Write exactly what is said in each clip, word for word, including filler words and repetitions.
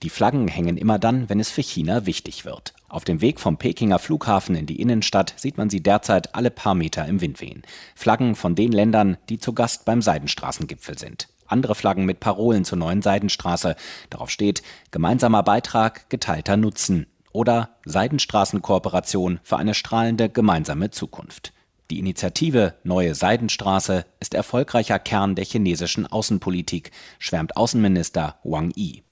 Die Flaggen hängen immer dann, wenn es für China wichtig wird. Auf dem Weg vom Pekinger Flughafen in die Innenstadt sieht man sie derzeit alle paar Meter im Wind wehen. Flaggen von den Ländern, die zu Gast beim Seidenstraßengipfel sind. Andere Flaggen mit Parolen zur neuen Seidenstraße. Darauf steht: gemeinsamer Beitrag, geteilter Nutzen oder Seidenstraßenkooperation für eine strahlende gemeinsame Zukunft. Die Initiative Neue Seidenstraße ist erfolgreicher Kern der chinesischen Außenpolitik, schwärmt Außenminister Wang Yi.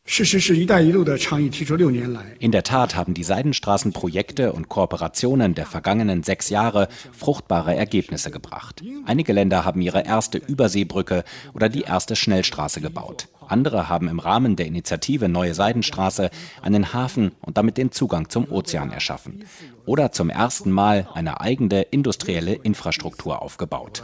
In der Tat haben die Seidenstraßenprojekte und Kooperationen der vergangenen sechs Jahre fruchtbare Ergebnisse gebracht. Einige Länder haben ihre erste Überseebrücke oder die erste Schnellstraße gebaut. Andere haben im Rahmen der Initiative Neue Seidenstraße einen Hafen und damit den Zugang zum Ozean erschaffen. Oder zum ersten Mal eine eigene industrielle Infrastruktur aufgebaut.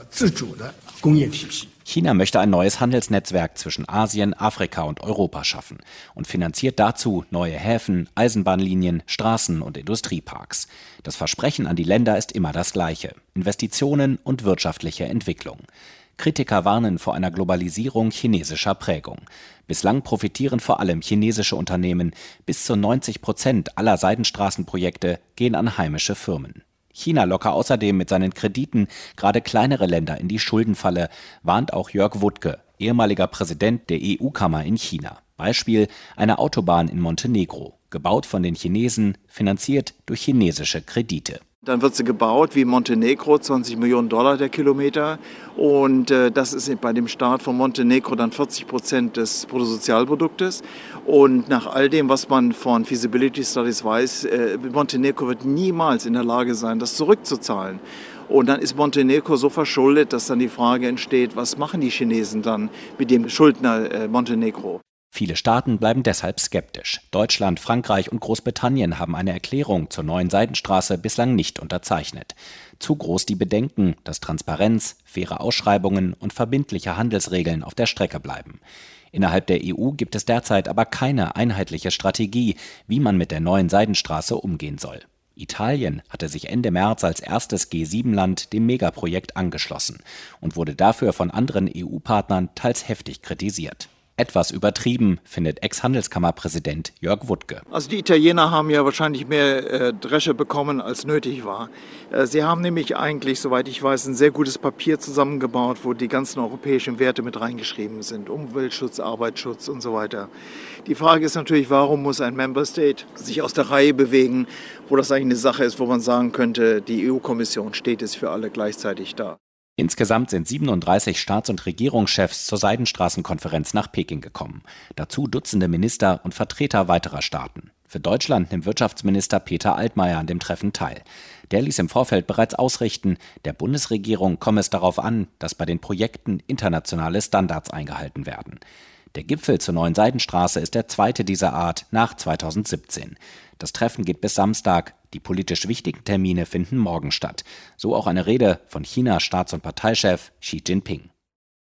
China möchte ein neues Handelsnetzwerk zwischen Asien, Afrika und Europa schaffen und finanziert dazu neue Häfen, Eisenbahnlinien, Straßen und Industrieparks. Das Versprechen an die Länder ist immer das gleiche: Investitionen und wirtschaftliche Entwicklung. Kritiker warnen vor einer Globalisierung chinesischer Prägung. Bislang profitieren vor allem chinesische Unternehmen. Bis zu neunzig Prozent aller Seidenstraßenprojekte gehen an heimische Firmen. China locke außerdem mit seinen Krediten gerade kleinere Länder in die Schuldenfalle, warnt auch Jörg Wuttke, ehemaliger Präsident der E U-Kammer in China. Beispiel: eine Autobahn in Montenegro, gebaut von den Chinesen, finanziert durch chinesische Kredite. Dann wird sie gebaut wie Montenegro, zwanzig Millionen Dollar der Kilometer. Und äh, das ist bei dem Start von Montenegro dann vierzig Prozent des Bruttosozialproduktes. Und nach all dem, was man von Feasibility Studies weiß, äh, Montenegro wird niemals in der Lage sein, das zurückzuzahlen. Und dann ist Montenegro so verschuldet, dass dann die Frage entsteht, was machen die Chinesen dann mit dem Schuldner äh, Montenegro? Viele Staaten bleiben deshalb skeptisch. Deutschland, Frankreich und Großbritannien haben eine Erklärung zur neuen Seidenstraße bislang nicht unterzeichnet. Zu groß die Bedenken, dass Transparenz, faire Ausschreibungen und verbindliche Handelsregeln auf der Strecke bleiben. Innerhalb der E U gibt es derzeit aber keine einheitliche Strategie, wie man mit der neuen Seidenstraße umgehen soll. Italien hatte sich Ende März als erstes G sieben Land dem Megaprojekt angeschlossen und wurde dafür von anderen E U-Partnern teils heftig kritisiert. Etwas übertrieben, findet Ex-Handelskammerpräsident Jörg Wuttke. Also die Italiener haben ja wahrscheinlich mehr äh, Dresche bekommen, als nötig war. Äh, sie haben nämlich eigentlich, soweit ich weiß, ein sehr gutes Papier zusammengebaut, wo die ganzen europäischen Werte mit reingeschrieben sind. Umweltschutz, Arbeitsschutz und so weiter. Die Frage ist natürlich, warum muss ein Member State sich aus der Reihe bewegen, wo das eigentlich eine Sache ist, wo man sagen könnte, die E U-Kommission steht jetzt für alle gleichzeitig da. Insgesamt sind siebenunddreißig Staats- und Regierungschefs zur Seidenstraßenkonferenz nach Peking gekommen. Dazu Dutzende Minister und Vertreter weiterer Staaten. Für Deutschland nimmt Wirtschaftsminister Peter Altmaier an dem Treffen teil. Der ließ im Vorfeld bereits ausrichten, der Bundesregierung komme es darauf an, dass bei den Projekten internationale Standards eingehalten werden. Der Gipfel zur neuen Seidenstraße ist der zweite dieser Art nach zweitausendsiebzehn. Das Treffen geht bis Samstag. Die politisch wichtigen Termine finden morgen statt. So auch eine Rede von Chinas Staats- und Parteichef Xi Jinping.